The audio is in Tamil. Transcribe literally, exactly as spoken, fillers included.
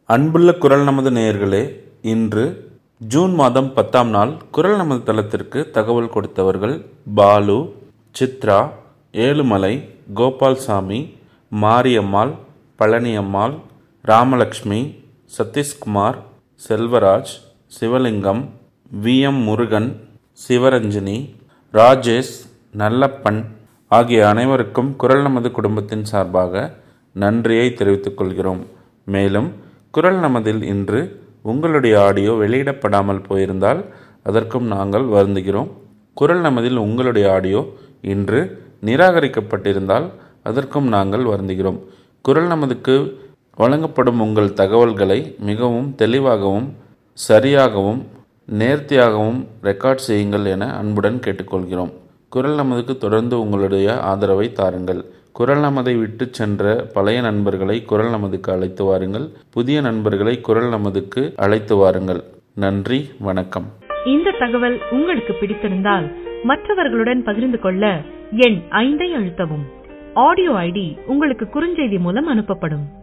அன்புள்ள குரல் நமது நேயர்களே, இன்று ஜூன் மாதம் பத்தாம் நாள் குரல் நமது தளத்திற்கு தகவல் கொடுத்தவர்கள் பாலு, சித்ரா, ஏழுமலை, கோபால்சாமி, மாரியம்மாள், பழனியம்மாள், ராமலக்ஷ்மி, சதீஷ்குமார், செல்வராஜ், சிவலிங்கம், வி எம் முருகன், சிவரஞ்சினி, ராஜேஷ், நல்லப்பன் ஆகிய அனைவருக்கும் குரல் நமது குடும்பத்தின் சார்பாக நன்றியை தெரிவித்துக் கொள்கிறோம். மேலும் குரல் நமதில் இன்று உங்களுடைய ஆடியோ வெளியிடப்படாமல் போயிருந்தால் அதற்கும் நாங்கள் வருந்துகிறோம். குரல் நமதில் உங்களுடைய ஆடியோ இன்று நிராகரிக்கப்பட்டிருந்தால் அதற்கும் நாங்கள் வருந்துகிறோம். குரல் நமதுக்கு வழங்கப்படும் உங்கள் தகவல்களை மிகவும் தெளிவாகவும் சரியாகவும் நேர்த்தியாகவும் ரெக்கார்ட் செய்யுங்கள் என அன்புடன் கேட்டுக்கொள்கிறோம். குரல் நமதுக்கு தொடர்ந்து உங்களுடைய ஆதரவை தாருங்கள். குரல் நமதை விட்டு சென்ற பழைய நண்பர்களை குரல் நமதுக்கு அழைத்து வாருங்கள். புதிய நண்பர்களை குரல் நமதுக்கு அழைத்து வாருங்கள். நன்றி, வணக்கம். இந்த தகவல் உங்களுக்கு பிடித்திருந்தால் மற்றவர்களுடன் பகிர்ந்து கொள்ள எண் ஐந்தை அழுத்தவும். ஆடியோ ஐடி உங்களுக்கு குறுஞ்செய்தி மூலம் அனுப்பப்படும்.